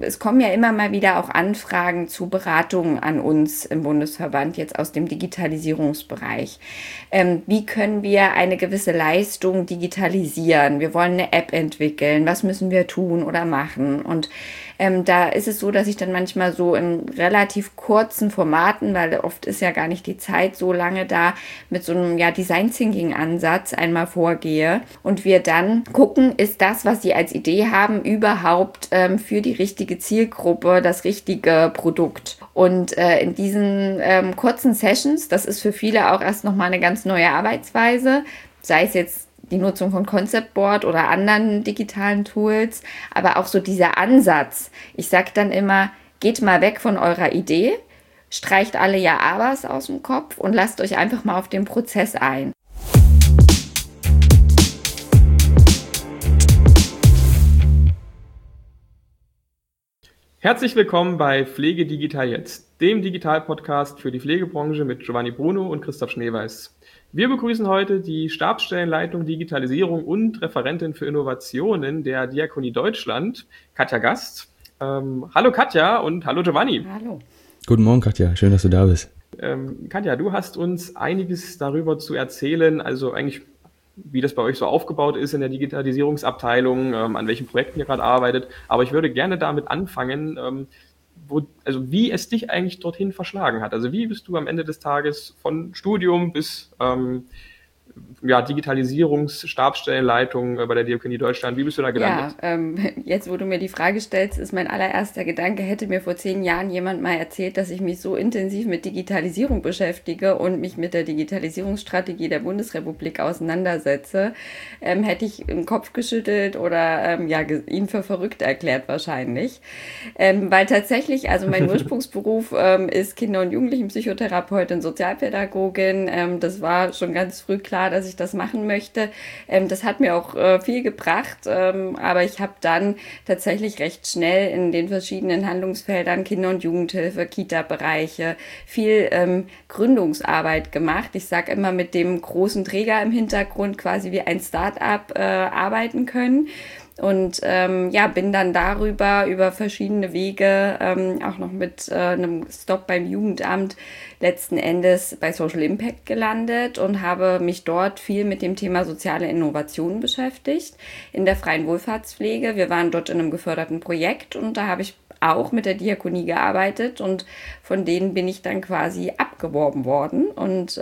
Es kommen ja immer mal wieder auch Anfragen zu Beratungen an uns im Bundesverband, jetzt aus dem Digitalisierungsbereich. Wie können wir eine gewisse Leistung digitalisieren? Wir wollen eine App entwickeln. Was müssen wir tun oder machen? Und da ist es so, dass ich dann manchmal so in relativ kurzen Formaten, weil oft ist ja gar nicht die Zeit so lange da, mit so einem Design Thinking Ansatz einmal vorgehe und wir dann gucken, ist das, was Sie als Idee haben, überhaupt für die richtige Zielgruppe das richtige Produkt. Und in diesen kurzen Sessions, das ist für viele auch erst nochmal eine ganz neue Arbeitsweise, sei es jetzt die Nutzung von Concept Board oder anderen digitalen Tools, aber auch so dieser Ansatz. Ich sage dann immer, geht mal weg von eurer Idee, streicht alle Ja-Abers aus dem Kopf und lasst euch einfach mal auf den Prozess ein. Herzlich willkommen bei Pflege Digital Jetzt, dem Digital-Podcast für die Pflegebranche mit Giovanni Bruno und Christoph Schneeweiß. Wir begrüßen heute die Stabsstellenleitung Digitalisierung und Referentin für Innovationen der Diakonie Deutschland, Katja Gast. Hallo Katja und hallo Giovanni. Hallo. Guten Morgen Katja, schön, dass du da bist. Katja, du hast uns einiges darüber zu erzählen, also eigentlich wie das bei euch so aufgebaut ist in der Digitalisierungsabteilung, an welchen Projekten ihr gerade arbeitet. Aber ich würde gerne damit anfangen, wie es dich eigentlich dorthin verschlagen hat. Also wie bist du am Ende des Tages von Studium bis Digitalisierungsstabsstellenleitung bei der Diakonie Deutschland, wie bist du da gelandet? Ja, jetzt wo du mir die Frage stellst, ist mein allererster Gedanke, hätte mir vor 10 Jahren jemand mal erzählt, dass ich mich so intensiv mit Digitalisierung beschäftige und mich mit der Digitalisierungsstrategie der Bundesrepublik auseinandersetze, hätte ich den Kopf geschüttelt oder ihn für verrückt erklärt wahrscheinlich. Weil tatsächlich, also mein Ursprungsberuf ist Kinder- und Jugendlichenpsychotherapeutin, Sozialpädagogin. Das war schon ganz früh klar, dass ich das machen möchte. Das hat mir auch viel gebracht, aber ich habe dann tatsächlich recht schnell in den verschiedenen Handlungsfeldern Kinder- und Jugendhilfe, Kita-Bereiche viel Gründungsarbeit gemacht. Ich sage immer mit dem großen Träger im Hintergrund quasi wie ein Start-up arbeiten können. Und bin dann über verschiedene Wege, auch noch mit einem Stop beim Jugendamt, letzten Endes bei Social Impact gelandet und habe mich dort viel mit dem Thema soziale Innovation beschäftigt in der freien Wohlfahrtspflege. Wir waren dort in einem geförderten Projekt und da habe ich auch mit der Diakonie gearbeitet und von denen bin ich dann quasi abgeworben worden und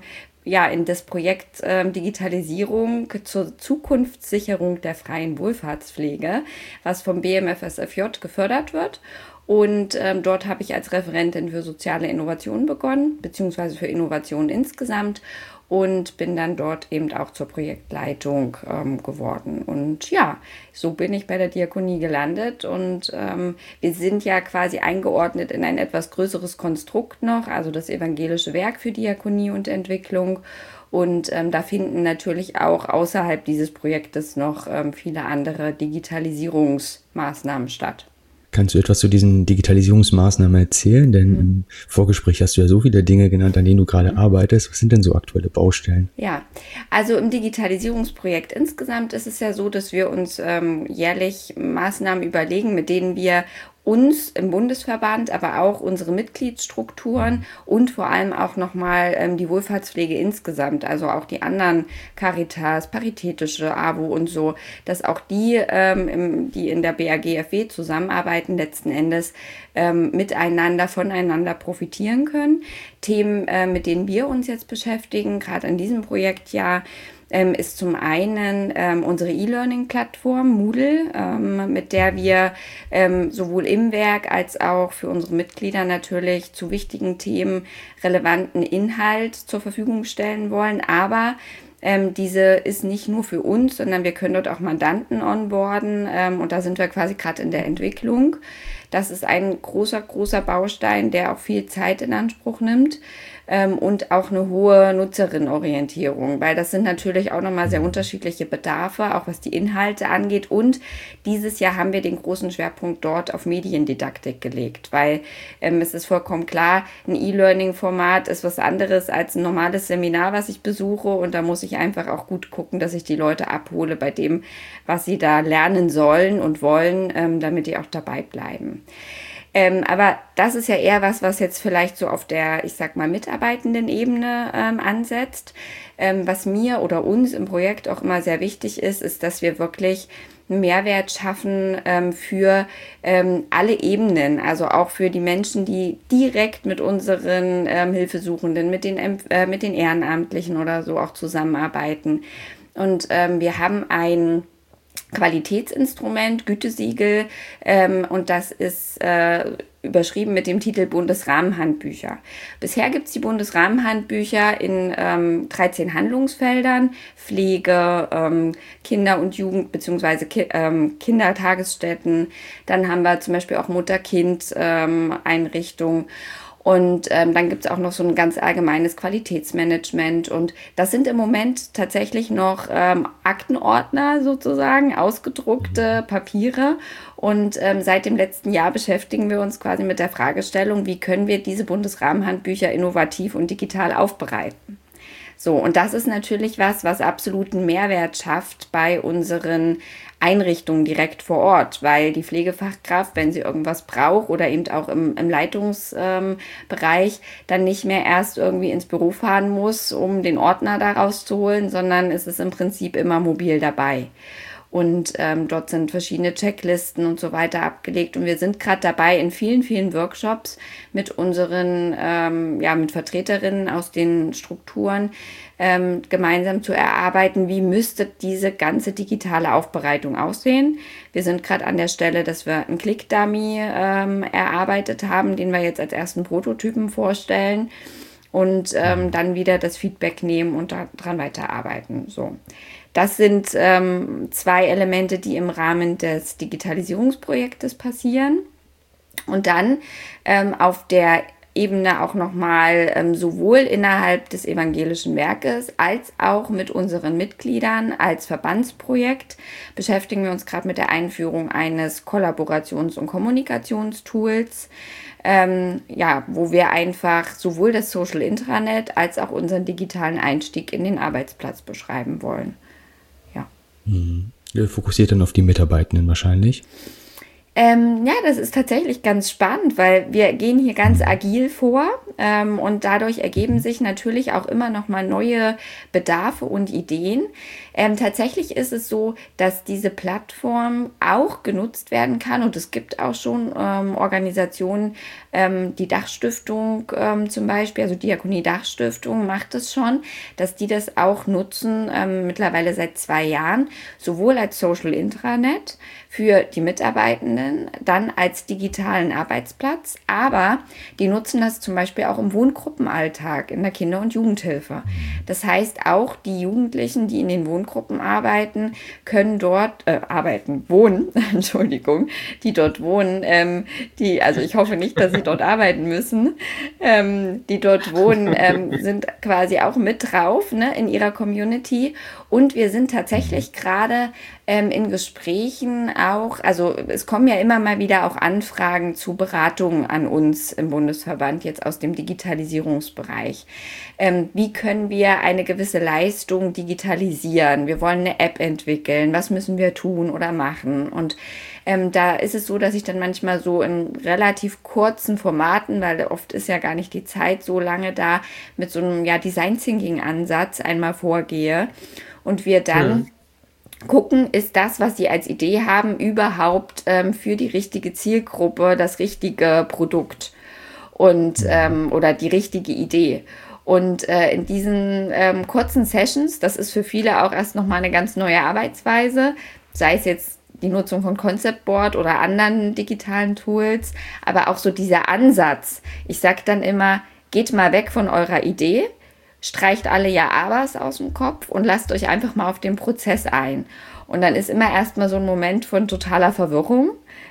in das Projekt Digitalisierung zur Zukunftssicherung der freien Wohlfahrtspflege, was vom BMFSFJ gefördert wird. Und dort habe ich als Referentin für soziale Innovation begonnen, beziehungsweise für Innovation insgesamt und bin dann dort eben auch zur Projektleitung geworden. Und ja, so bin ich bei der Diakonie gelandet und wir sind ja quasi eingeordnet in ein etwas größeres Konstrukt noch, also das Evangelische Werk für Diakonie und Entwicklung. Und da finden natürlich auch außerhalb dieses Projektes noch viele andere Digitalisierungsmaßnahmen statt. Kannst du etwas zu diesen Digitalisierungsmaßnahmen erzählen? Denn im Vorgespräch hast du ja so viele Dinge genannt, an denen du gerade arbeitest. Was sind denn so aktuelle Baustellen? Ja, also im Digitalisierungsprojekt insgesamt ist es ja so, dass wir uns jährlich Maßnahmen überlegen, mit denen wir uns im Bundesverband, aber auch unsere Mitgliedsstrukturen und vor allem auch nochmal die Wohlfahrtspflege insgesamt, also auch die anderen Caritas, Paritätische, AWO und so, dass auch die, die in der BAGFW zusammenarbeiten, letzten Endes miteinander, voneinander profitieren können. Themen, mit denen wir uns jetzt beschäftigen, gerade in diesem Projektjahr, ist zum einen unsere E-Learning-Plattform Moodle, mit der wir sowohl im Werk als auch für unsere Mitglieder natürlich zu wichtigen Themen relevanten Inhalt zur Verfügung stellen wollen. Aber diese ist nicht nur für uns, sondern wir können dort auch Mandanten onboarden und da sind wir quasi gerade in der Entwicklung. Das ist ein großer, großer Baustein, der auch viel Zeit in Anspruch nimmt. Und auch eine hohe Nutzerinnenorientierung, weil das sind natürlich auch nochmal sehr unterschiedliche Bedarfe, auch was die Inhalte angeht. Und dieses Jahr haben wir den großen Schwerpunkt dort auf Mediendidaktik gelegt, weil es ist vollkommen klar, ein E-Learning-Format ist was anderes als ein normales Seminar, was ich besuche. Und da muss ich einfach auch gut gucken, dass ich die Leute abhole bei dem, was sie da lernen sollen und wollen, damit die auch dabei bleiben. Aber das ist ja eher was jetzt vielleicht so auf der, ich sag mal, mitarbeitenden Ebene ansetzt. Was mir oder uns im Projekt auch immer sehr wichtig ist, dass wir wirklich einen Mehrwert schaffen für alle Ebenen, also auch für die Menschen, die direkt mit unseren Hilfesuchenden, mit den Ehrenamtlichen oder so auch zusammenarbeiten. Und wir haben ein Qualitätsinstrument, Gütesiegel, und das ist überschrieben mit dem Titel Bundesrahmenhandbücher. Bisher gibt es die Bundesrahmenhandbücher in 13 Handlungsfeldern: Pflege, Kinder- und Jugend- bzw. Kindertagesstätten. Dann haben wir zum Beispiel auch Mutter-Kind-Einrichtungen. Und dann gibt es auch noch so ein ganz allgemeines Qualitätsmanagement. Und das sind im Moment tatsächlich noch Aktenordner sozusagen, ausgedruckte Papiere. Und seit dem letzten Jahr beschäftigen wir uns quasi mit der Fragestellung, wie können wir diese Bundesrahmenhandbücher innovativ und digital aufbereiten. So, und das ist natürlich was absoluten Mehrwert schafft bei unseren Einrichtungen direkt vor Ort, weil die Pflegefachkraft, wenn sie irgendwas braucht oder eben auch im Leitungsbereich, dann nicht mehr erst irgendwie ins Büro fahren muss, um den Ordner da rauszuholen, sondern es ist im Prinzip immer mobil dabei. Und dort sind verschiedene Checklisten und so weiter abgelegt. Und wir sind gerade dabei, in vielen, vielen Workshops mit unseren, mit Vertreterinnen aus den Strukturen gemeinsam zu erarbeiten, wie müsste diese ganze digitale Aufbereitung aussehen. Wir sind gerade an der Stelle, dass wir einen Click-Dummy erarbeitet haben, den wir jetzt als ersten Prototypen vorstellen. Und dann wieder das Feedback nehmen und daran weiterarbeiten. So. Das sind 2 Elemente, die im Rahmen des Digitalisierungsprojektes passieren. Und dann auf der Ebene auch nochmal sowohl innerhalb des evangelischen Werkes als auch mit unseren Mitgliedern als Verbandsprojekt beschäftigen wir uns gerade mit der Einführung eines Kollaborations- und Kommunikationstools, wo wir einfach sowohl das Social Intranet als auch unseren digitalen Einstieg in den Arbeitsplatz beschreiben wollen. Ja. Fokussiert dann auf die Mitarbeitenden wahrscheinlich. Das ist tatsächlich ganz spannend, weil wir gehen hier ganz agil vor und dadurch ergeben sich natürlich auch immer noch mal neue Bedarfe und Ideen. Tatsächlich ist es so, dass diese Plattform auch genutzt werden kann und es gibt auch schon Organisationen, die Dachstiftung zum Beispiel, also Diakonie Dachstiftung macht es schon, dass die das auch nutzen, mittlerweile seit 2 Jahren, sowohl als Social Intranet für die Mitarbeitenden, dann als digitalen Arbeitsplatz, aber die nutzen das zum Beispiel auch im Wohngruppenalltag, in der Kinder- und Jugendhilfe. Das heißt, auch die Jugendlichen, die in den Wohngruppen arbeiten, können dort wohnen, Entschuldigung, die dort wohnen, also ich hoffe nicht, dass sie dort arbeiten müssen, die dort wohnen, sind quasi auch mit drauf, ne, in ihrer Community. Und wir sind tatsächlich gerade in Gesprächen auch, also es kommen ja immer mal wieder auch Anfragen zu Beratungen an uns im Bundesverband, jetzt aus dem Digitalisierungsbereich. Wie können wir eine gewisse Leistung digitalisieren? Wir wollen eine App entwickeln. Was müssen wir tun oder machen? Und da ist es so, dass ich dann manchmal so in relativ kurzen Formaten, weil oft ist ja gar nicht die Zeit so lange da, mit so einem Design-Thinking-Ansatz einmal vorgehe und wir dann gucken, ist das, was Sie als Idee haben, überhaupt für die richtige Zielgruppe das richtige Produkt und oder die richtige Idee. Und in diesen kurzen Sessions, das ist für viele auch erst nochmal eine ganz neue Arbeitsweise, sei es jetzt die Nutzung von Concept Board oder anderen digitalen Tools, aber auch so dieser Ansatz. Ich sage dann immer, geht mal weg von eurer Idee, streicht alle Ja-Abers aus dem Kopf und lasst euch einfach mal auf den Prozess ein. Und dann ist immer erstmal so ein Moment von totaler Verwirrung,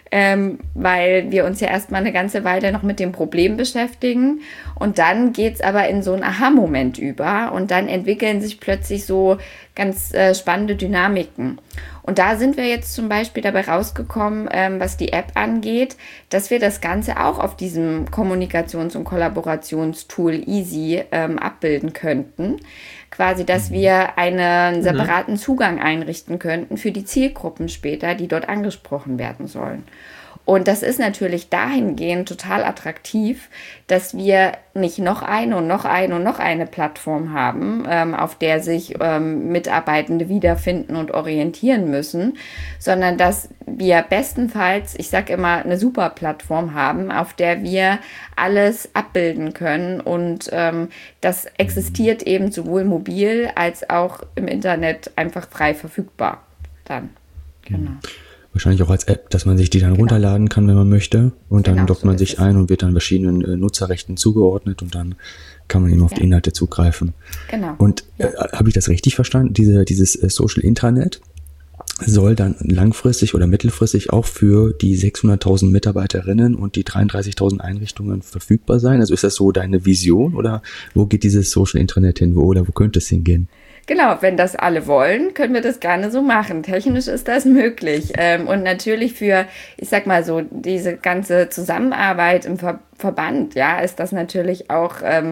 weil wir uns ja erstmal eine ganze Weile noch mit dem Problem beschäftigen. Und dann geht's aber in so einen Aha-Moment über und dann entwickeln sich plötzlich so ganz spannende Dynamiken. Und da sind wir jetzt zum Beispiel dabei rausgekommen, was die App angeht, dass wir das Ganze auch auf diesem Kommunikations- und Kollaborationstool Easy abbilden könnten. Quasi, dass wir einen separaten Zugang einrichten könnten für die Zielgruppen später, die dort angesprochen werden sollen. Und das ist natürlich dahingehend total attraktiv, dass wir nicht noch eine und noch eine und noch eine Plattform haben, auf der sich Mitarbeitende wiederfinden und orientieren müssen, sondern dass wir bestenfalls, ich sage immer, eine super Plattform haben, auf der wir alles abbilden können. Und das existiert eben sowohl mobil als auch im Internet einfach frei verfügbar dann. Genau. Wahrscheinlich auch als App, dass man sich die dann runterladen kann, wenn man möchte. Und dann loggt man sich ein und wird dann verschiedenen Nutzerrechten zugeordnet und dann kann man eben auf die Inhalte zugreifen. Genau. Und habe ich das richtig verstanden? Dieses Social Intranet soll dann langfristig oder mittelfristig auch für die 600.000 Mitarbeiterinnen und die 33.000 Einrichtungen verfügbar sein? Also ist das so deine Vision oder wo geht dieses Social Intranet hin? Wo könnte es hingehen? Genau, wenn das alle wollen, können wir das gerne so machen. Technisch ist das möglich. Und natürlich für, ich sag mal so, diese ganze Zusammenarbeit im Verband, ja, ist das natürlich auch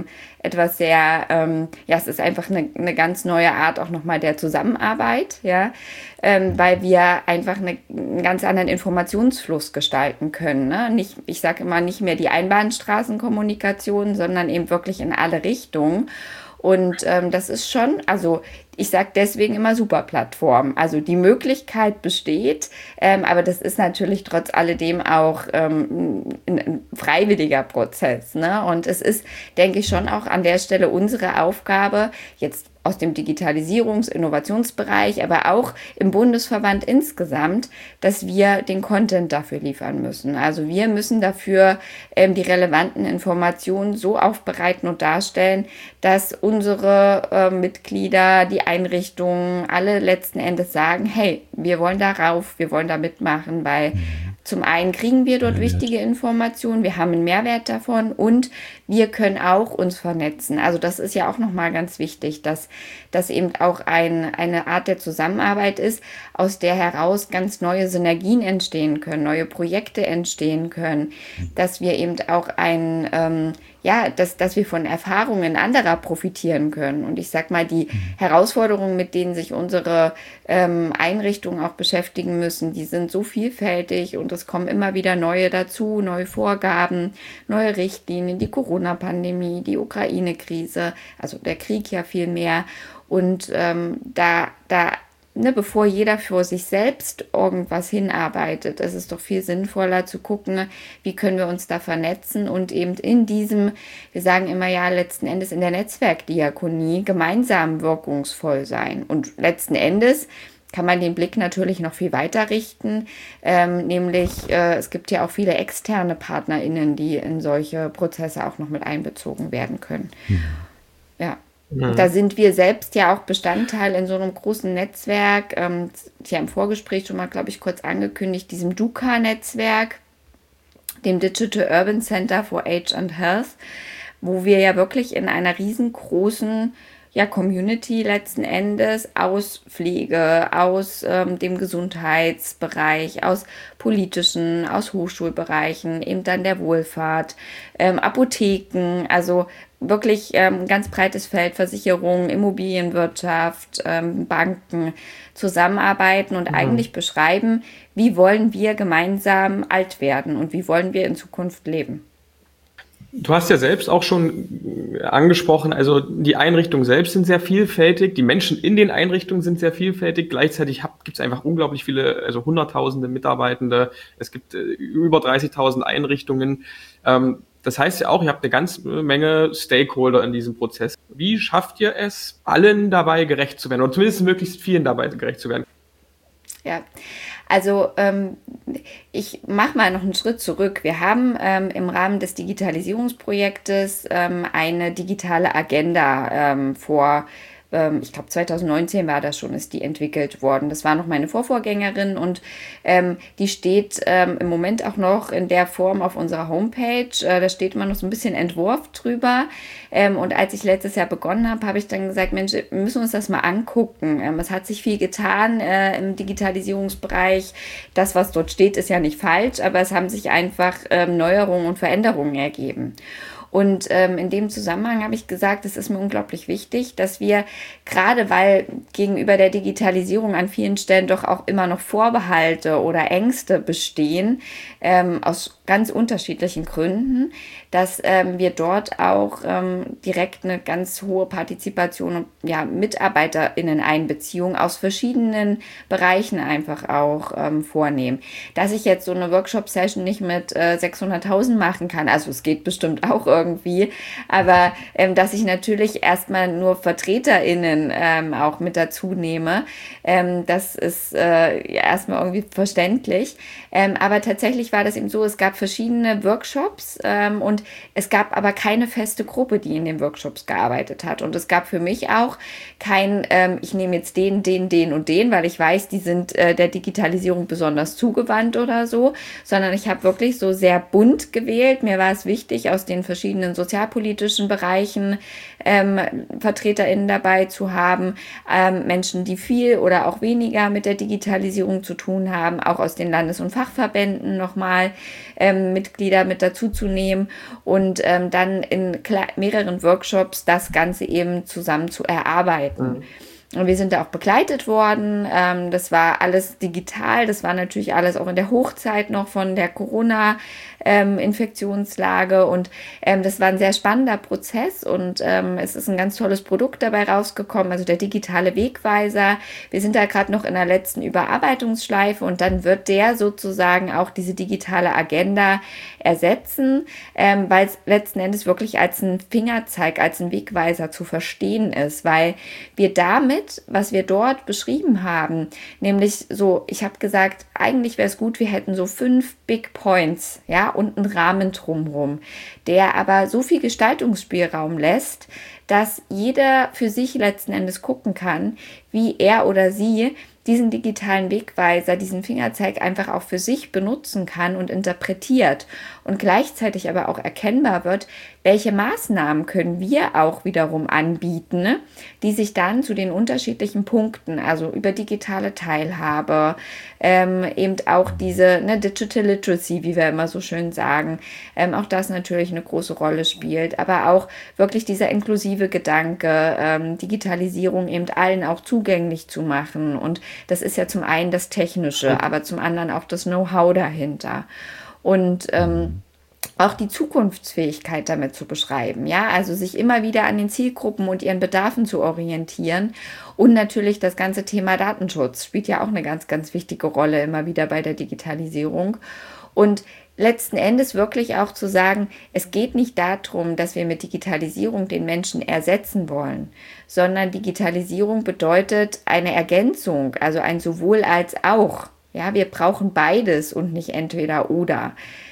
etwas sehr, es ist einfach eine ganz neue Art auch nochmal der Zusammenarbeit, ja, weil wir einfach einen ganz anderen Informationsfluss gestalten können, ne? Nicht, ich sage immer, nicht mehr die Einbahnstraßenkommunikation, sondern eben wirklich in alle Richtungen. Und das ist schon, also ich sage deswegen immer Superplattform. Also die Möglichkeit besteht, aber das ist natürlich trotz alledem auch ein freiwilliger Prozess, ne? Und es ist, denke ich, schon auch an der Stelle unsere Aufgabe, jetzt aus dem Digitalisierungs-, Innovationsbereich, aber auch im Bundesverband insgesamt, dass wir den Content dafür liefern müssen. Also wir müssen dafür die relevanten Informationen so aufbereiten und darstellen, dass unsere Mitglieder, die Einrichtungen, alle letzten Endes sagen, hey, wir wollen darauf, wir wollen da mitmachen, weil zum einen kriegen wir dort wichtige Informationen, wir haben einen Mehrwert davon und wir können auch uns vernetzen. Also das ist ja auch nochmal ganz wichtig, dass das eben auch eine Art der Zusammenarbeit ist, aus der heraus ganz neue Synergien entstehen können, neue Projekte entstehen können, dass wir eben auch dass wir von Erfahrungen anderer profitieren können. Und ich sag mal, die Herausforderungen, mit denen sich unsere Einrichtungen auch beschäftigen müssen, die sind so vielfältig und es kommen immer wieder neue dazu, neue Vorgaben, neue Richtlinien, die Corona-Pandemie, die Ukraine-Krise, also der Krieg ja viel mehr. Und bevor jeder für sich selbst irgendwas hinarbeitet, ist es doch viel sinnvoller zu gucken, wie können wir uns da vernetzen und eben in diesem, wir sagen immer ja letzten Endes in der Netzwerkdiakonie gemeinsam wirkungsvoll sein. Und letzten Endes kann man den Blick natürlich noch viel weiter richten, nämlich es gibt ja auch viele externe PartnerInnen, die in solche Prozesse auch noch mit einbezogen werden können. Ja. Und da sind wir selbst ja auch Bestandteil in so einem großen Netzwerk, ich habe im Vorgespräch schon mal, glaube ich, kurz angekündigt, diesem DUCA-Netzwerk, dem Digital Urban Center for Age and Health, wo wir ja wirklich in einer riesengroßen Community letzten Endes aus Pflege, aus dem Gesundheitsbereich, aus politischen, aus Hochschulbereichen, eben dann der Wohlfahrt, Apotheken, also wirklich ganz breites Feld, Versicherungen, Immobilienwirtschaft, Banken zusammenarbeiten und eigentlich beschreiben, wie wollen wir gemeinsam alt werden und wie wollen wir in Zukunft leben. Du hast ja selbst auch schon angesprochen, also die Einrichtungen selbst sind sehr vielfältig, die Menschen in den Einrichtungen sind sehr vielfältig, gleichzeitig gibt es einfach unglaublich viele, also Hunderttausende Mitarbeitende, es gibt über 30.000 Einrichtungen. Das heißt ja auch, ihr habt eine ganze Menge Stakeholder in diesem Prozess. Wie schafft ihr es, allen dabei gerecht zu werden oder zumindest möglichst vielen dabei gerecht zu werden? Ja, also ich mache mal noch einen Schritt zurück. Wir haben im Rahmen des Digitalisierungsprojektes eine digitale Agenda ich glaube 2019 war das schon, ist die entwickelt worden. Das war noch meine Vorvorgängerin und die steht im Moment auch noch in der Form auf unserer Homepage. Da steht immer noch so ein bisschen Entwurf drüber. Und als ich letztes Jahr begonnen habe ich dann gesagt, Mensch, wir müssen uns das mal angucken. Es hat sich viel getan im Digitalisierungsbereich. Das, was dort steht, ist ja nicht falsch, aber es haben sich einfach Neuerungen und Veränderungen ergeben. Und in dem Zusammenhang habe ich gesagt, es ist mir unglaublich wichtig, dass wir, gerade weil gegenüber der Digitalisierung an vielen Stellen doch auch immer noch Vorbehalte oder Ängste bestehen, aus ganz unterschiedlichen Gründen, dass wir dort auch direkt eine ganz hohe Partizipation und MitarbeiterInnen-Einbeziehung aus verschiedenen Bereichen einfach auch vornehmen. Dass ich jetzt so eine Workshop-Session nicht mit 600.000 machen kann, also es geht bestimmt auch irgendwie, aber dass ich natürlich erstmal nur VertreterInnen auch mit dazu nehme, das ist erstmal irgendwie verständlich. Aber tatsächlich war das eben so, es gab verschiedene Workshops und es gab aber keine feste Gruppe, die in den Workshops gearbeitet hat. Und es gab für mich auch kein, ich nehme jetzt den und den, weil ich weiß, die sind der Digitalisierung besonders zugewandt oder so, sondern ich habe wirklich so sehr bunt gewählt. Mir war es wichtig, aus den verschiedenen sozialpolitischen Bereichen VertreterInnen dabei zu haben, Menschen, die viel oder auch weniger mit der Digitalisierung zu tun haben, auch aus den Landes- und Fachverbänden nochmal Mitglieder mit dazu zu nehmen und dann in mehreren Workshops das Ganze eben zusammen zu erarbeiten. Und wir sind da auch begleitet worden. Das war alles digital. Das war natürlich alles auch in der Hochzeit noch von der Corona-Infektionslage. Und das war ein sehr spannender Prozess. Und es ist ein ganz tolles Produkt dabei rausgekommen. Also der digitale Wegweiser. Wir sind da gerade noch in der letzten Überarbeitungsschleife. Und dann wird der sozusagen auch diese digitale Agenda ersetzen, weil es letzten Endes wirklich als ein Fingerzeig, als ein Wegweiser zu verstehen ist. Weil wir damit, was wir dort beschrieben haben, nämlich so, ich habe gesagt, eigentlich wäre es gut, wir hätten so 5 Big Points, ja, und einen Rahmen drumherum, der aber so viel Gestaltungsspielraum lässt, dass jeder für sich letzten Endes gucken kann, wie er oder sie diesen digitalen Wegweiser, diesen Fingerzeig einfach auch für sich benutzen kann und interpretiert und gleichzeitig aber auch erkennbar wird, welche Maßnahmen können wir auch wiederum anbieten, ne, die sich dann zu den unterschiedlichen Punkten, also über digitale Teilhabe, eben auch diese Digital Literacy, wie wir immer so schön sagen, auch das natürlich eine große Rolle spielt, aber auch wirklich dieser inklusive Gedanke, Digitalisierung eben allen auch zugänglich zu machen. Und das ist ja zum einen das Technische, aber zum anderen auch das Know-how dahinter. Und auch die Zukunftsfähigkeit damit zu beschreiben, ja, also sich immer wieder an den Zielgruppen und ihren Bedarfen zu orientieren und natürlich das ganze Thema Datenschutz spielt ja auch eine ganz, ganz wichtige Rolle immer wieder bei der Digitalisierung und letzten Endes wirklich auch zu sagen, es geht nicht darum, dass wir mit Digitalisierung den Menschen ersetzen wollen, sondern Digitalisierung bedeutet eine Ergänzung, also ein sowohl als auch, ja, wir brauchen beides und nicht entweder oder.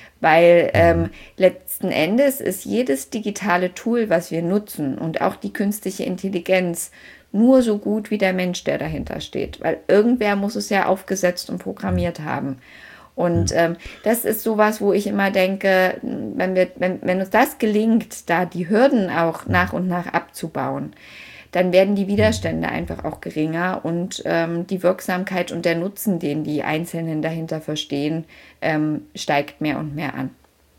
Weil letzten Endes ist jedes digitale Tool, was wir nutzen und auch die künstliche Intelligenz nur so gut wie der Mensch, der dahinter steht. Weil irgendwer muss es ja aufgesetzt und programmiert haben. Und das ist sowas, wo ich immer denke, wenn uns das gelingt, da die Hürden auch nach und nach abzubauen, dann werden die Widerstände einfach auch geringer und die Wirksamkeit und der Nutzen, den die Einzelnen dahinter verstehen, steigt mehr und mehr an.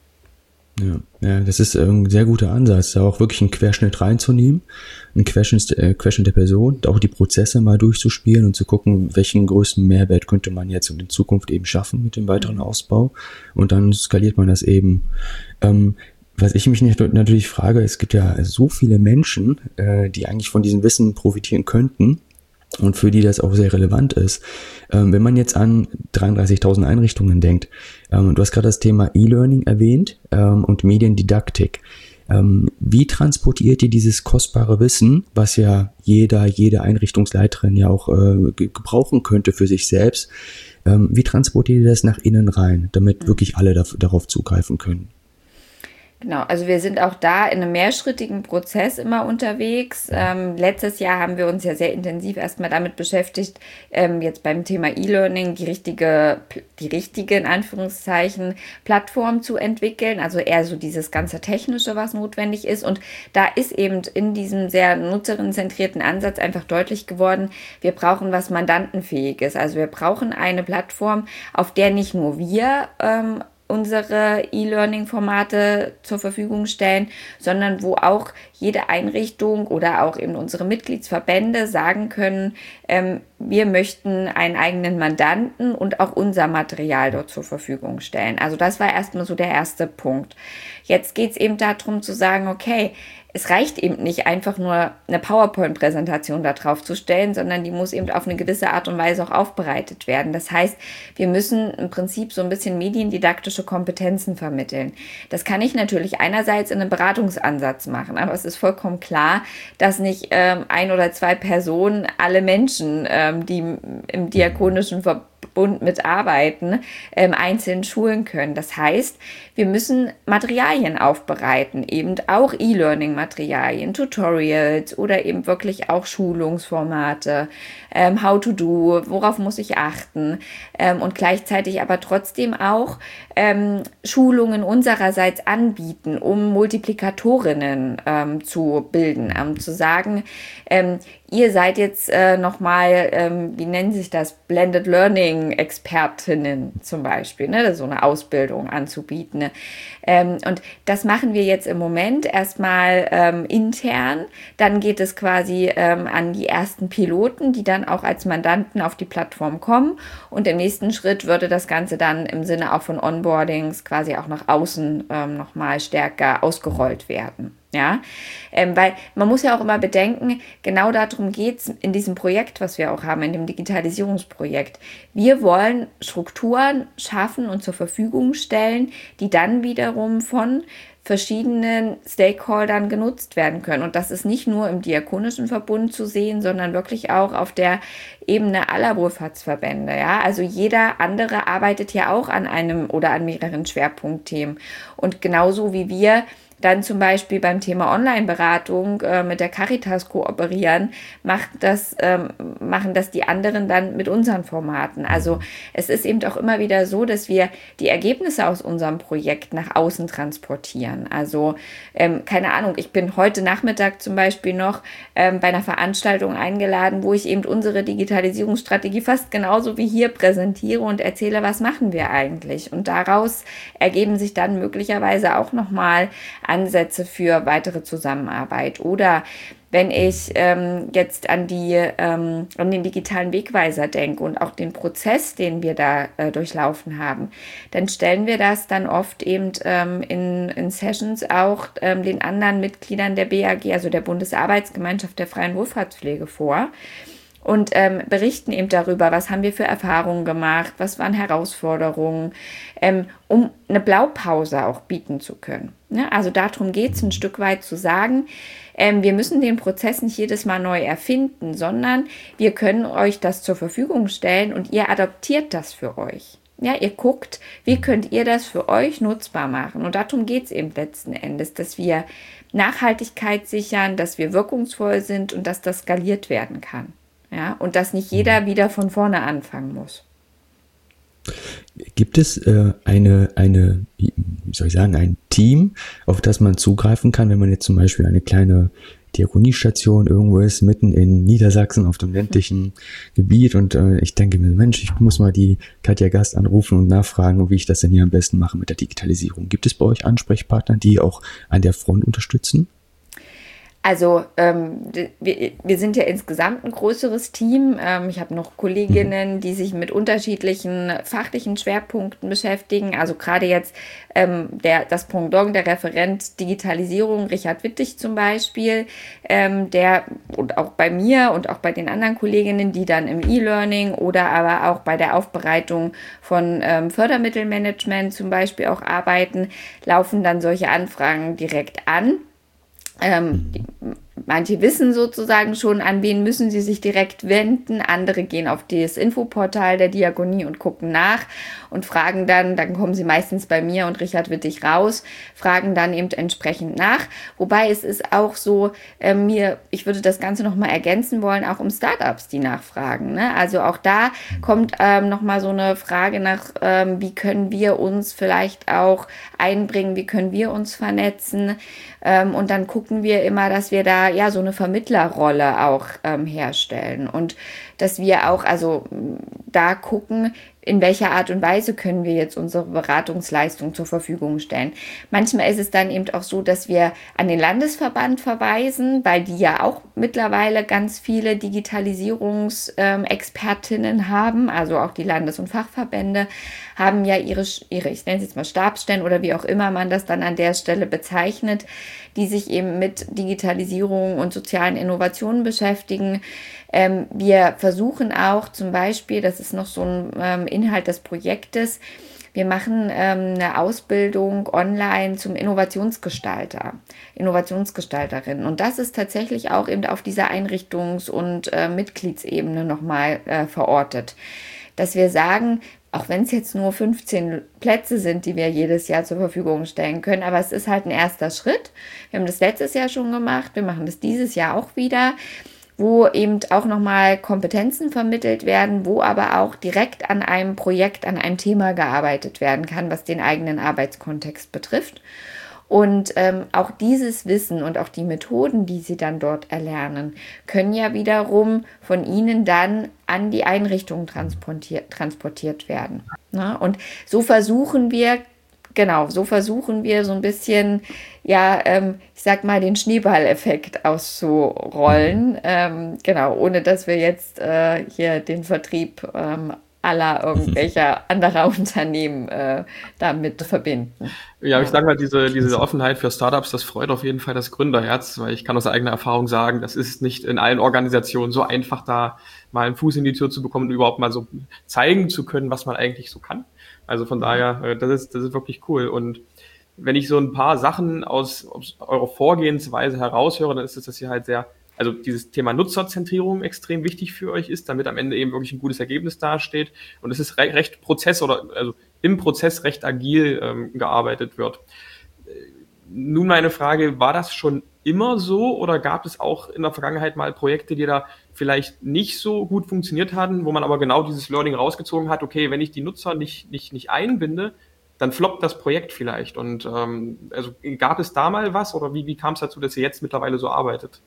Ja, das ist ein sehr guter Ansatz, da auch wirklich einen Querschnitt reinzunehmen, einen Querschnitt der Person, da auch die Prozesse mal durchzuspielen und zu gucken, welchen größten Mehrwert könnte man jetzt in Zukunft eben schaffen mit dem weiteren Ausbau und dann skaliert man das eben. Was ich mich natürlich frage, es gibt ja so viele Menschen, die eigentlich von diesem Wissen profitieren könnten und für die das auch sehr relevant ist. Wenn man jetzt an 33.000 Einrichtungen denkt, du hast gerade das Thema E-Learning erwähnt und Mediendidaktik. Wie transportiert ihr dieses kostbare Wissen, was ja jede Einrichtungsleiterin ja auch gebrauchen könnte für sich selbst, wie transportiert ihr das nach innen rein, damit wirklich alle darauf zugreifen können? Genau, also wir sind auch da in einem mehrschrittigen Prozess immer unterwegs. Letztes Jahr haben wir uns ja sehr intensiv erstmal damit beschäftigt, jetzt beim Thema E-Learning die richtige in Anführungszeichen Plattform zu entwickeln, also eher so dieses ganze Technische, was notwendig ist. Und da ist eben in diesem sehr nutzerinnenzentrierten Ansatz einfach deutlich geworden, wir brauchen was Mandantenfähiges. Also wir brauchen eine Plattform, auf der nicht nur wir unsere E-Learning-Formate zur Verfügung stellen, sondern wo auch jede Einrichtung oder auch eben unsere Mitgliedsverbände sagen können, wir möchten einen eigenen Mandanten und auch unser Material dort zur Verfügung stellen. Also das war erstmal so der erste Punkt. Jetzt geht es eben darum zu sagen, okay, es reicht eben nicht einfach nur eine PowerPoint-Präsentation da drauf zu stellen, sondern die muss eben auf eine gewisse Art und Weise auch aufbereitet werden. Das heißt, wir müssen im Prinzip so ein bisschen mediendidaktische Kompetenzen vermitteln. Das kann ich natürlich einerseits in einem Beratungsansatz machen, aber es ist vollkommen klar, dass nicht ein oder zwei Personen alle Menschen, die im diakonischen Verbund mitarbeiten, einzeln schulen können. Das heißt, wir müssen Materialien aufbereiten, eben auch E-Learning-Materialien, Tutorials oder eben wirklich auch Schulungsformate, How to do, worauf muss ich achten und gleichzeitig aber trotzdem auch Schulungen unsererseits anbieten, um Multiplikatorinnen zu bilden, zu sagen, ihr seid jetzt nochmal, wie nennen sich das, Blended Learning Expertinnen zum Beispiel, ne, so eine Ausbildung anzubieten. Und das machen wir jetzt im Moment erstmal intern. Dann geht es quasi an die ersten Piloten, die dann auch als Mandanten auf die Plattform kommen. Und im nächsten Schritt würde das Ganze dann im Sinne auch von Onboardings quasi auch nach außen nochmal stärker ausgerollt werden. Ja, weil man muss ja auch immer bedenken, genau darum geht es in diesem Projekt, was wir auch haben, in dem Digitalisierungsprojekt. Wir wollen Strukturen schaffen und zur Verfügung stellen, die dann wiederum von verschiedenen Stakeholdern genutzt werden können. Und das ist nicht nur im Diakonischen Verbund zu sehen, sondern wirklich auch auf der Ebene aller Wohlfahrtsverbände. Ja? Also jeder andere arbeitet ja auch an einem oder an mehreren Schwerpunktthemen. Und genauso wie wir dann zum Beispiel beim Thema Online-Beratung mit der Caritas kooperieren, machen das die anderen dann mit unseren Formaten. Also es ist eben auch immer wieder so, dass wir die Ergebnisse aus unserem Projekt nach außen transportieren. Also keine Ahnung, ich bin heute Nachmittag zum Beispiel noch bei einer Veranstaltung eingeladen, wo ich eben unsere Digitalisierungsstrategie fast genauso wie hier präsentiere und erzähle, was machen wir eigentlich. Und daraus ergeben sich dann möglicherweise auch nochmal Ansätze für weitere Zusammenarbeit. Oder wenn ich jetzt an den digitalen Wegweiser denke und auch den Prozess, den wir da durchlaufen haben, dann stellen wir das dann oft eben in Sessions auch den anderen Mitgliedern der BAG, also der Bundesarbeitsgemeinschaft der freien Wohlfahrtspflege vor. Und berichten eben darüber, was haben wir für Erfahrungen gemacht, was waren Herausforderungen, um eine Blaupause auch bieten zu können. Ne? Also darum geht es ein Stück weit zu sagen, wir müssen den Prozess nicht jedes Mal neu erfinden, sondern wir können euch das zur Verfügung stellen und ihr adaptiert das für euch. Ja, ihr guckt, wie könnt ihr das für euch nutzbar machen. Und darum geht es eben letzten Endes, dass wir Nachhaltigkeit sichern, dass wir wirkungsvoll sind und dass das skaliert werden kann. Ja, und dass nicht jeder wieder von vorne anfangen muss. Gibt es wie soll ich sagen, ein Team, auf das man zugreifen kann, wenn man jetzt zum Beispiel eine kleine Diakoniestation irgendwo ist, mitten in Niedersachsen auf dem ländlichen Gebiet und ich denke mir, Mensch, ich muss mal die Katja Gast anrufen und nachfragen, wie ich das denn hier am besten mache mit der Digitalisierung. Gibt es bei euch Ansprechpartner, die auch an der Front unterstützen? Also wir sind ja insgesamt ein größeres Team. Ich habe noch Kolleginnen, die sich mit unterschiedlichen fachlichen Schwerpunkten beschäftigen. Also gerade jetzt das Pendant, der Referent Digitalisierung, Richard Wittig zum Beispiel, der und auch bei mir und auch bei den anderen Kolleginnen, die dann im E-Learning oder aber auch bei der Aufbereitung von Fördermittelmanagement zum Beispiel auch arbeiten, laufen dann solche Anfragen direkt an. manche wissen sozusagen schon, an wen müssen sie sich direkt wenden. Andere gehen auf das Infoportal der Diakonie und gucken nach und fragen dann kommen sie meistens bei mir und Richard Wittig raus, fragen dann eben entsprechend nach. Wobei es ist auch so, ich würde das Ganze nochmal ergänzen wollen, auch um Startups, die nachfragen. Ne? Also auch da kommt nochmal so eine Frage nach, wie können wir uns vielleicht auch einbringen, wie können wir uns vernetzen. Und dann gucken wir immer, dass wir da ja so eine Vermittlerrolle auch herstellen und dass wir auch also da gucken, in welcher Art und Weise können wir jetzt unsere Beratungsleistung zur Verfügung stellen. Manchmal ist es dann eben auch so, dass wir an den Landesverband verweisen, weil die ja auch mittlerweile ganz viele Digitalisierungsexpertinnen haben, also auch die Landes- und Fachverbände haben ja ihre, ich nenne es jetzt mal Stabsstellen oder wie auch immer man das dann an der Stelle bezeichnet, die sich eben mit Digitalisierung und sozialen Innovationen beschäftigen. Wir versuchen auch zum Beispiel, das ist noch so ein Inhalt des Projektes, wir machen eine Ausbildung online zum Innovationsgestalterin. Und das ist tatsächlich auch eben auf dieser Einrichtungs- und Mitgliedsebene nochmal verortet. Dass wir sagen, auch wenn es jetzt nur 15 Plätze sind, die wir jedes Jahr zur Verfügung stellen können, aber es ist halt ein erster Schritt. Wir haben das letztes Jahr schon gemacht, wir machen das dieses Jahr auch wieder, wo eben auch nochmal Kompetenzen vermittelt werden, wo aber auch direkt an einem Projekt, an einem Thema gearbeitet werden kann, was den eigenen Arbeitskontext betrifft. Und auch dieses Wissen und auch die Methoden, die sie dann dort erlernen, können ja wiederum von ihnen dann an die Einrichtung transportiert werden. Ne? Und so versuchen wir so ein bisschen, ja, ich sag mal, den Schneeballeffekt auszurollen. Ohne dass wir jetzt hier den Vertrieb aller irgendwelcher anderer Unternehmen damit verbinden. Ja, ich sage mal, diese Offenheit für Startups, das freut auf jeden Fall das Gründerherz, weil ich kann aus eigener Erfahrung sagen, das ist nicht in allen Organisationen so einfach, da mal einen Fuß in die Tür zu bekommen und überhaupt mal so zeigen zu können, was man eigentlich so kann. Also von daher, das ist wirklich cool. Und wenn ich so ein paar Sachen aus eurer Vorgehensweise heraushöre, dann ist es, dass ihr halt also dieses Thema Nutzerzentrierung extrem wichtig für euch ist, damit am Ende eben wirklich ein gutes Ergebnis dasteht. Und es ist recht im Prozess recht agil gearbeitet wird. Nun meine Frage, war das schon immer so oder gab es auch in der Vergangenheit mal Projekte, die da vielleicht nicht so gut funktioniert hatten, wo man aber genau dieses Learning rausgezogen hat, okay, wenn ich die Nutzer nicht einbinde, dann floppt das Projekt vielleicht. Und also gab es da mal was oder wie kam es dazu, dass ihr jetzt mittlerweile so arbeitet?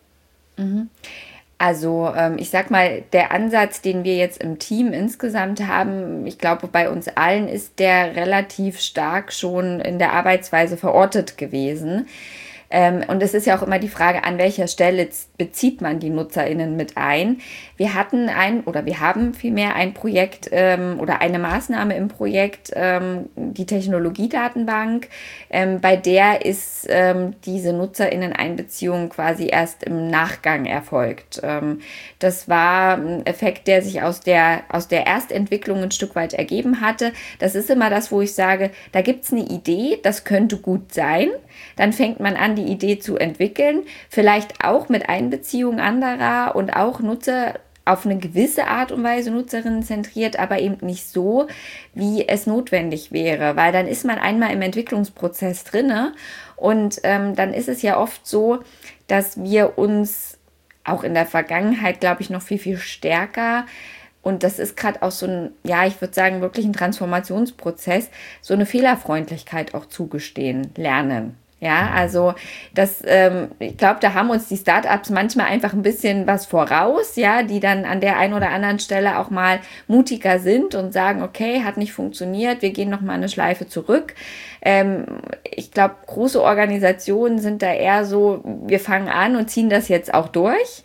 Also ich sag mal, der Ansatz, den wir jetzt im Team insgesamt haben, ich glaube, bei uns allen ist der relativ stark schon in der Arbeitsweise verortet gewesen. Und es ist ja auch immer die Frage, an welcher Stelle bezieht man die NutzerInnen mit ein. Wir haben vielmehr ein Projekt oder eine Maßnahme im Projekt, die Technologiedatenbank, bei der ist diese NutzerInnen-Einbeziehung quasi erst im Nachgang erfolgt. Das war ein Effekt, der sich aus der Erstentwicklung ein Stück weit ergeben hatte. Das ist immer das, wo ich sage, da gibt's eine Idee, das könnte gut sein. Dann fängt man an, die Idee zu entwickeln, vielleicht auch mit Einbeziehung anderer und auch Nutzer auf eine gewisse Art und Weise Nutzerinnen zentriert, aber eben nicht so, wie es notwendig wäre, weil dann ist man einmal im Entwicklungsprozess drinne und dann ist es ja oft so, dass wir uns auch in der Vergangenheit, glaube ich, noch viel, viel stärker, und das ist gerade auch so ein, ja, ich würde sagen, wirklich ein Transformationsprozess, so eine Fehlerfreundlichkeit auch zugestehen lernen. Ja, also ich glaube, da haben uns die Startups manchmal einfach ein bisschen was voraus, ja, die dann an der einen oder anderen Stelle auch mal mutiger sind und sagen, okay, hat nicht funktioniert, wir gehen noch mal eine Schleife zurück. Ich glaube, große Organisationen sind da eher so, wir fangen an und ziehen das jetzt auch durch.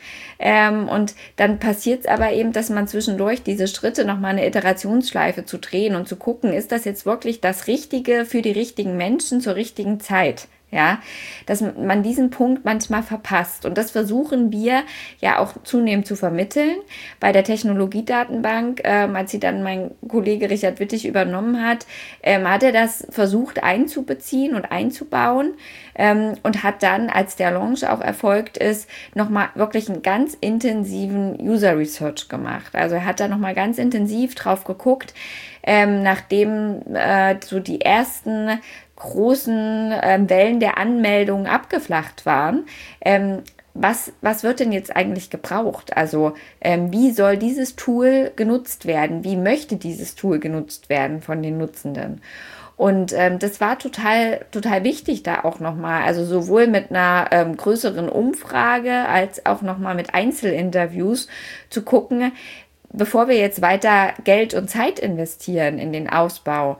Und dann passiert es aber eben, dass man zwischendurch diese Schritte nochmal eine Iterationsschleife zu drehen und zu gucken, ist das jetzt wirklich das Richtige für die richtigen Menschen zur richtigen Zeit? Ja, dass man diesen Punkt manchmal verpasst. Und das versuchen wir ja auch zunehmend zu vermitteln. Bei der Technologiedatenbank, als sie dann mein Kollege Richard Wittig übernommen hat, hat er das versucht einzubeziehen und einzubauen und hat dann, als der Launch auch erfolgt ist, nochmal wirklich einen ganz intensiven User Research gemacht. Also er hat da nochmal ganz intensiv drauf geguckt, nachdem so die ersten großen Wellen der Anmeldungen abgeflacht waren. Was wird denn jetzt eigentlich gebraucht? Also wie soll dieses Tool genutzt werden? Wie möchte dieses Tool genutzt werden von den Nutzenden? Und das war total wichtig da auch nochmal, also sowohl mit einer größeren Umfrage als auch nochmal mit Einzelinterviews zu gucken, bevor wir jetzt weiter Geld und Zeit investieren in den Ausbau,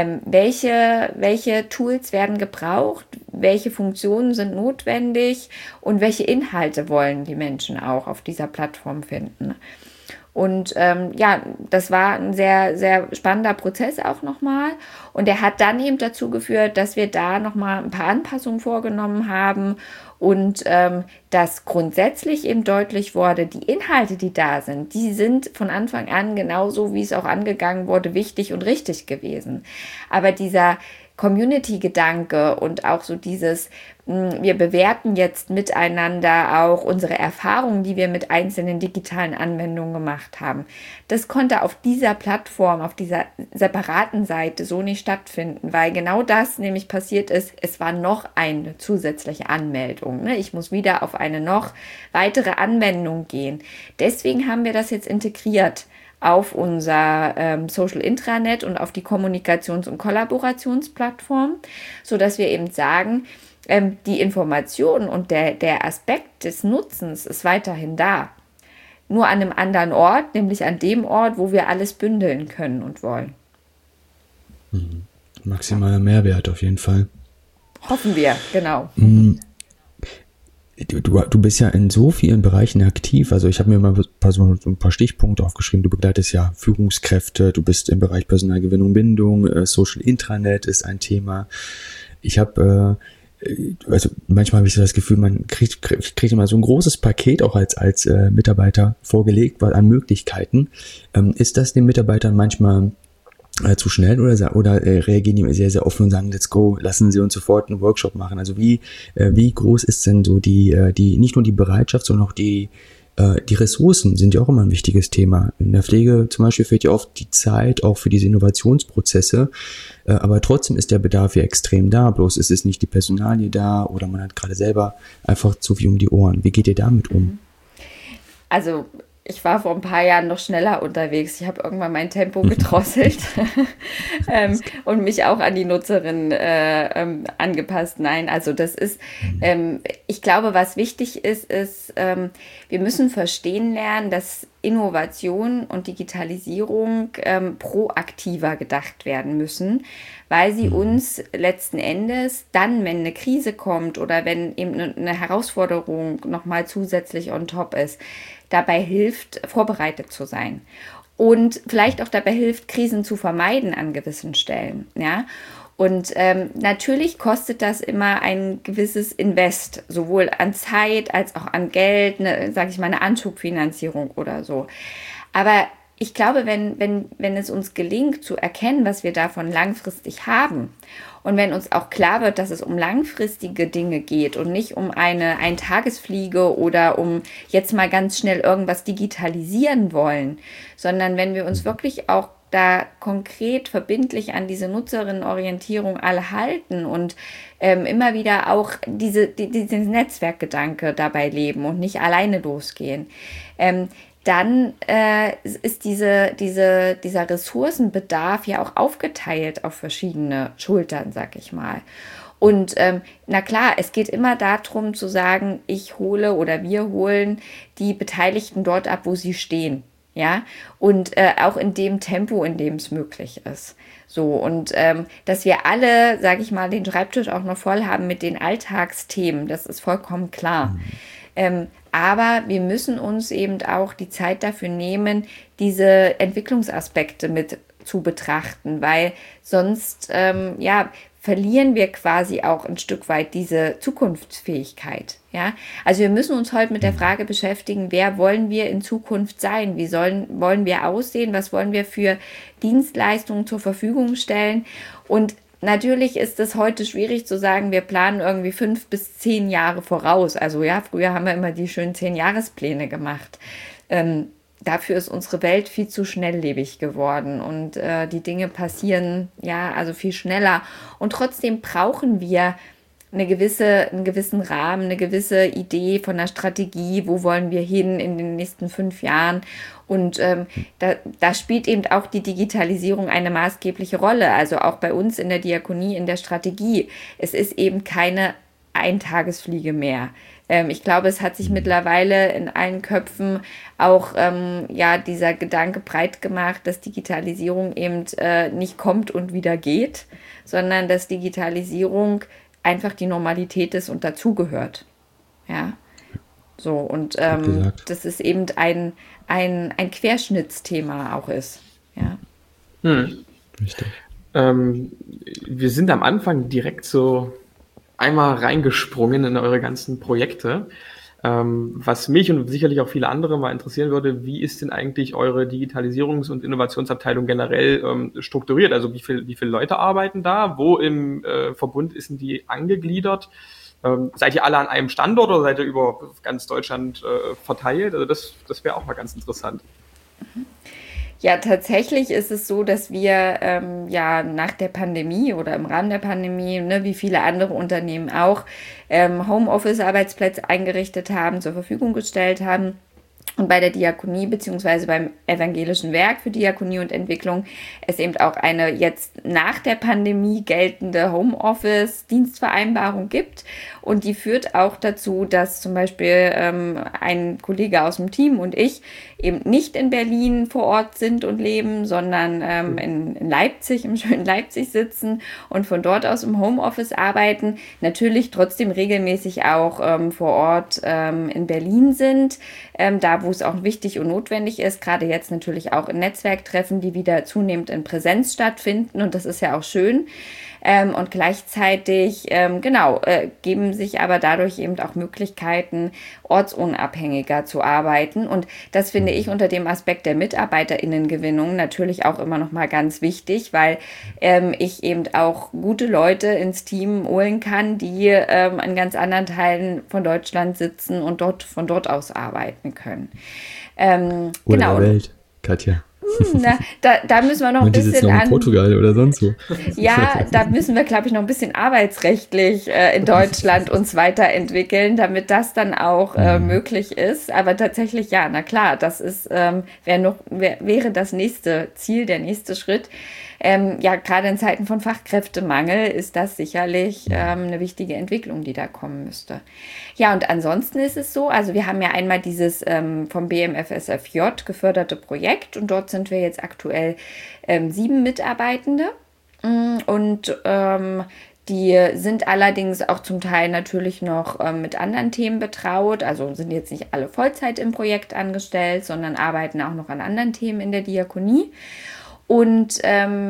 welche Tools werden gebraucht, welche Funktionen sind notwendig und welche Inhalte wollen die Menschen auch auf dieser Plattform finden. Und das war ein sehr, sehr spannender Prozess auch nochmal. Und der hat dann eben dazu geführt, dass wir da nochmal ein paar Anpassungen vorgenommen haben und dass grundsätzlich eben deutlich wurde, die Inhalte, die da sind, die sind von Anfang an genauso, wie es auch angegangen wurde, wichtig und richtig gewesen. Aber dieser Community-Gedanke und auch so dieses, wir bewerten jetzt miteinander auch unsere Erfahrungen, die wir mit einzelnen digitalen Anwendungen gemacht haben. Das konnte auf dieser Plattform, auf dieser separaten Seite so nicht stattfinden, weil genau das nämlich passiert ist, es war noch eine zusätzliche Anmeldung. Ich muss wieder auf eine noch weitere Anwendung gehen. Deswegen haben wir das jetzt integriert auf unser Social Intranet und auf die Kommunikations- und Kollaborationsplattform, sodass wir eben sagen, die Information und der Aspekt des Nutzens ist weiterhin da. Nur an einem anderen Ort, nämlich an dem Ort, wo wir alles bündeln können und wollen. Maximaler Mehrwert auf jeden Fall. Hoffen wir, genau. Du bist ja in so vielen Bereichen aktiv. Also ich habe mir mal so ein paar Stichpunkte aufgeschrieben. Du begleitest ja Führungskräfte, du bist im Bereich Personalgewinnung, Bindung, Social Intranet ist ein Thema. Ich habe also manchmal habe ich so das Gefühl, man kriegt immer so ein großes Paket auch als Mitarbeiter vorgelegt, an Möglichkeiten. Ist das den Mitarbeitern manchmal zu schnell oder reagieren die sehr, sehr offen und sagen, let's go, lassen Sie uns sofort einen Workshop machen? Also wie groß ist denn so die nicht nur die Bereitschaft, sondern auch die Ressourcen sind ja auch immer ein wichtiges Thema. In der Pflege zum Beispiel fehlt ja oft die Zeit auch für diese Innovationsprozesse, aber trotzdem ist der Bedarf ja extrem da, bloß ist es nicht die Personalie da oder man hat gerade selber einfach zu viel um die Ohren. Wie geht ihr damit um? Also ich war vor ein paar Jahren noch schneller unterwegs. Ich habe irgendwann mein Tempo gedrosselt und mich auch an die Nutzerin angepasst. Nein, also das ist, ich glaube, was wichtig ist, wir müssen verstehen lernen, dass Innovation und Digitalisierung proaktiver gedacht werden müssen, weil sie uns letzten Endes dann, wenn eine Krise kommt oder wenn eben eine Herausforderung nochmal zusätzlich on top ist, dabei hilft, vorbereitet zu sein und vielleicht auch dabei hilft, Krisen zu vermeiden an gewissen Stellen. Ja? Und natürlich kostet das immer ein gewisses Invest, sowohl an Zeit als auch an Geld, sage ich mal, eine Anschubfinanzierung oder so. Aber ich glaube, wenn es uns gelingt zu erkennen, was wir davon langfristig haben und wenn uns auch klar wird, dass es um langfristige Dinge geht und nicht um eine Eintagesfliege oder um jetzt mal ganz schnell irgendwas digitalisieren wollen, sondern wenn wir uns wirklich auch da konkret verbindlich an diese Nutzerinnenorientierung alle halten und immer wieder auch diesen Netzwerkgedanke dabei leben und nicht alleine losgehen, dann ist dieser Ressourcenbedarf ja auch aufgeteilt auf verschiedene Schultern, sag ich mal. Und na klar, es geht immer darum zu sagen, ich hole oder wir holen die Beteiligten dort ab, wo sie stehen. Ja, und auch in dem Tempo, in dem es möglich ist. So, und dass wir alle, sage ich mal, den Schreibtisch auch noch voll haben mit den Alltagsthemen, das ist vollkommen klar. Aber wir müssen uns eben auch die Zeit dafür nehmen, diese Entwicklungsaspekte mit zu betrachten, weil sonst verlieren wir quasi auch ein Stück weit diese Zukunftsfähigkeit. Ja? Also wir müssen uns heute mit der Frage beschäftigen, wer wollen wir in Zukunft sein? Wollen wir aussehen? Was wollen wir für Dienstleistungen zur Verfügung stellen? Und natürlich ist es heute schwierig zu sagen, wir planen irgendwie 5 bis 10 Jahre voraus. Also ja, früher haben wir immer die schönen 10-Jahrespläne gemacht. Dafür ist unsere Welt viel zu schnelllebig geworden und die Dinge passieren also viel schneller. Und trotzdem brauchen wir einen gewissen Rahmen, eine gewisse Idee von einer Strategie, wo wollen wir hin in den nächsten 5 Jahren. Und da spielt eben auch die Digitalisierung eine maßgebliche Rolle. Also auch bei uns in der Diakonie, in der Strategie. Es ist eben keine Eintagesfliege mehr. Ich glaube, es hat sich mittlerweile in allen Köpfen auch dieser Gedanke breit gemacht, dass Digitalisierung eben nicht kommt und wieder geht, sondern dass Digitalisierung einfach die Normalität ist und dazugehört. Ja, so und dass es eben ein Querschnittsthema auch ist. Ja. Richtig. Wir sind am Anfang direkt so einmal reingesprungen in eure ganzen Projekte. Was mich und sicherlich auch viele andere mal interessieren würde, wie ist denn eigentlich eure Digitalisierungs- und Innovationsabteilung generell strukturiert? Also wie viele Leute arbeiten da? Wo im Verbund ist denn die angegliedert? Seid ihr alle an einem Standort oder seid ihr über ganz Deutschland verteilt? Also das wäre auch mal ganz interessant. Ja, tatsächlich ist es so, dass wir nach der Pandemie oder im Rahmen der Pandemie, wie viele andere Unternehmen auch, Homeoffice-Arbeitsplätze eingerichtet haben, zur Verfügung gestellt haben. Und bei der Diakonie beziehungsweise beim Evangelischen Werk für Diakonie und Entwicklung es eben auch eine jetzt nach der Pandemie geltende Homeoffice-Dienstvereinbarung gibt. Und die führt auch dazu, dass zum Beispiel ein Kollege aus dem Team und ich eben nicht in Berlin vor Ort sind und leben, sondern in Leipzig, im schönen Leipzig sitzen und von dort aus im Homeoffice arbeiten. Natürlich trotzdem regelmäßig auch vor Ort in Berlin sind, da wo es auch wichtig und notwendig ist, gerade jetzt natürlich auch in Netzwerktreffen, die wieder zunehmend in Präsenz stattfinden und das ist ja auch schön. Und gleichzeitig, geben sich aber dadurch eben auch Möglichkeiten, ortsunabhängiger zu arbeiten. Und das finde ich unter dem Aspekt der MitarbeiterInnengewinnung natürlich auch immer noch mal ganz wichtig, weil ich eben auch gute Leute ins Team holen kann, die an ganz anderen Teilen von Deutschland sitzen und von dort aus arbeiten können. Oder der Welt, Katja. Da müssen wir noch ein bisschen noch in Portugal oder sonst wo. Ja, da müssen wir, glaube ich, noch ein bisschen arbeitsrechtlich in Deutschland uns weiterentwickeln, damit das dann auch möglich ist. Aber tatsächlich, ja, na klar, das ist wäre das nächste Ziel, der nächste Schritt. Gerade in Zeiten von Fachkräftemangel ist das sicherlich eine wichtige Entwicklung, die da kommen müsste. Ja, und ansonsten ist es so, also wir haben ja einmal dieses vom BMFSFJ geförderte Projekt und dort sind wir jetzt aktuell 7 Mitarbeitende und die sind allerdings auch zum Teil natürlich noch mit anderen Themen betraut, also sind jetzt nicht alle Vollzeit im Projekt angestellt, sondern arbeiten auch noch an anderen Themen in der Diakonie. Und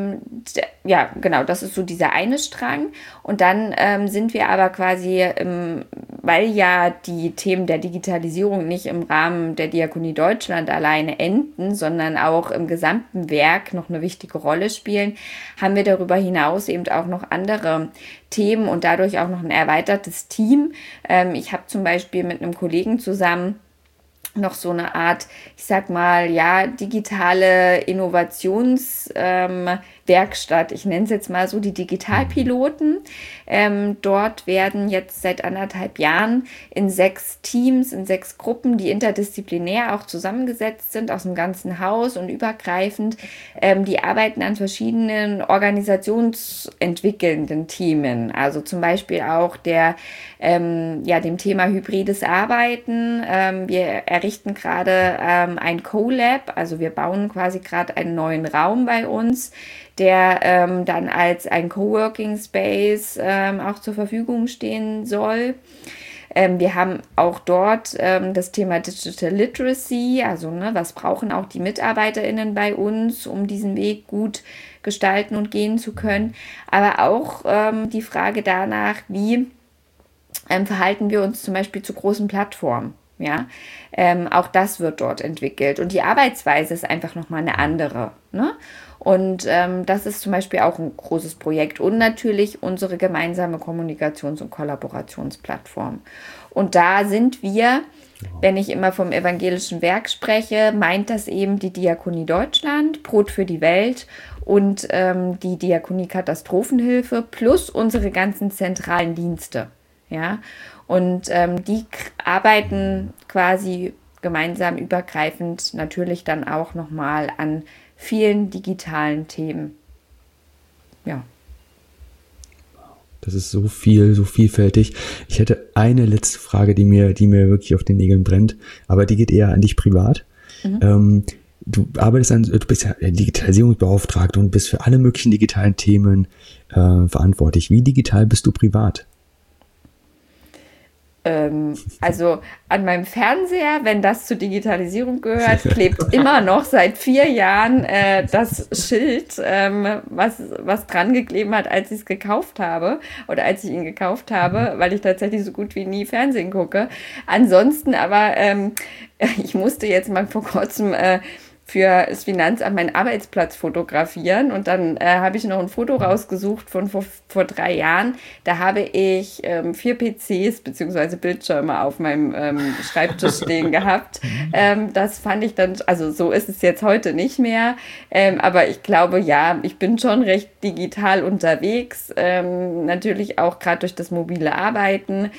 das ist so dieser eine Strang. Und dann sind wir aber quasi, weil ja die Themen der Digitalisierung nicht im Rahmen der Diakonie Deutschland alleine enden, sondern auch im gesamten Werk noch eine wichtige Rolle spielen, haben wir darüber hinaus eben auch noch andere Themen und dadurch auch noch ein erweitertes Team. Ich habe zum Beispiel mit einem Kollegen zusammen noch so eine Art, ich sag mal, digitale Innovationswerkstatt. Ich nenne es jetzt mal so die Digitalpiloten. Dort werden jetzt seit 1,5 Jahren in 6 Teams, in 6 Gruppen, die interdisziplinär auch zusammengesetzt sind, aus dem ganzen Haus und übergreifend, die arbeiten an verschiedenen organisationsentwickelnden Themen. Also zum Beispiel auch dem Thema hybrides Arbeiten. Wir errichten gerade ein Co-Lab, also wir bauen quasi gerade einen neuen Raum bei uns, der dann als ein Coworking Space auch zur Verfügung stehen soll. Wir haben auch dort das Thema Digital Literacy, also was brauchen auch die MitarbeiterInnen bei uns, um diesen Weg gut gestalten und gehen zu können. Aber auch die Frage danach, wie verhalten wir uns zum Beispiel zu großen Plattformen. Ja, auch das wird dort entwickelt. Und die Arbeitsweise ist einfach nochmal eine andere. Ne? Und das ist zum Beispiel auch ein großes Projekt. Und natürlich unsere gemeinsame Kommunikations- und Kollaborationsplattform. Und da sind wir, wenn ich immer vom evangelischen Werk spreche, meint das eben die Diakonie Deutschland, Brot für die Welt und die Diakonie Katastrophenhilfe plus unsere ganzen zentralen Dienste. Ja, und die arbeiten quasi gemeinsam übergreifend natürlich dann auch nochmal an vielen digitalen Themen. Ja. Das ist so viel, so vielfältig. Ich hätte eine letzte Frage, die mir wirklich auf den Nägeln brennt, aber die geht eher an dich privat. Du bist ja Digitalisierungsbeauftragte und bist für alle möglichen digitalen Themen verantwortlich. Wie digital bist du privat? Also an meinem Fernseher, wenn das zur Digitalisierung gehört, klebt immer noch seit 4 Jahren das Schild, was dran geklebt hat, als ich es gekauft habe oder als ich ihn gekauft habe, weil ich tatsächlich so gut wie nie Fernsehen gucke. Ansonsten ich musste jetzt mal vor kurzem für das Finanzamt meinen Arbeitsplatz fotografieren und dann habe ich noch ein Foto rausgesucht von vor 3 Jahren. Da habe ich 4 PCs bzw. Bildschirme auf meinem Schreibtisch stehen gehabt. Das fand ich dann, also so ist es jetzt heute nicht mehr, aber ich glaube, ja, ich bin schon recht digital unterwegs, natürlich auch gerade durch das mobile Arbeiten.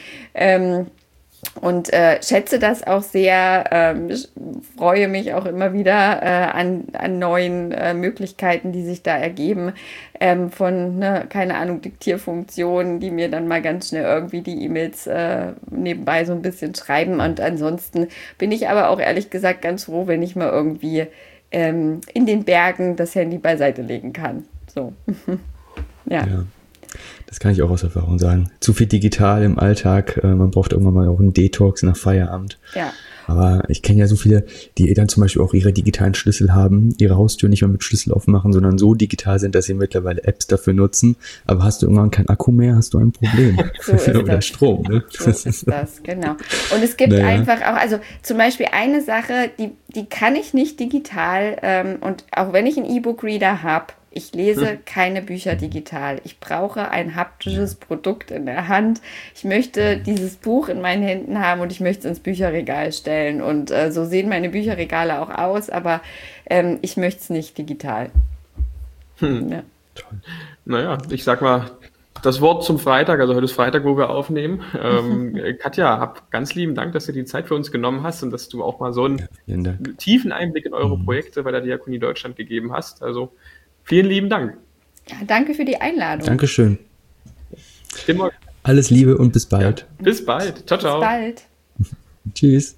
Und schätze das auch sehr, freue mich auch immer wieder an neuen Möglichkeiten, die sich da ergeben, von, keine Ahnung, Diktierfunktionen, die mir dann mal ganz schnell irgendwie die E-Mails nebenbei so ein bisschen schreiben. Und ansonsten bin ich aber auch ehrlich gesagt ganz froh, wenn ich mal irgendwie in den Bergen das Handy beiseite legen kann. So, ja. Das kann ich auch aus Erfahrung sagen. Zu viel digital im Alltag, man braucht irgendwann mal auch einen Detox nach Feierabend. Ja. Aber ich kenne ja so viele, die dann zum Beispiel auch ihre digitalen Schlüssel haben, ihre Haustür nicht mehr mit Schlüssel aufmachen, sondern so digital sind, dass sie mittlerweile Apps dafür nutzen. Aber hast du irgendwann keinen Akku mehr, hast du ein Problem. So ist Oder das. Strom. Ne? So ist das, genau. Und es gibt einfach auch, also zum Beispiel eine Sache, die kann ich nicht digital und auch wenn ich einen E-Book-Reader habe, ich lese keine Bücher digital. Ich brauche ein haptisches Produkt in der Hand. Ich möchte dieses Buch in meinen Händen haben und ich möchte es ins Bücherregal stellen. Und so sehen meine Bücherregale auch aus, aber ich möchte es nicht digital. Ja. Toll. Naja, ich sag mal, das Wort zum Freitag, also heute ist Freitag, wo wir aufnehmen. Katja, ganz lieben Dank, dass du die Zeit für uns genommen hast und dass du auch mal so einen tiefen Einblick in eure Projekte bei der Diakonie Deutschland gegeben hast. Also vielen lieben Dank. Ja, danke für die Einladung. Dankeschön. Alles Liebe und bis bald. Ja, bis bald. Ciao, ciao. Bis bald. Tschüss.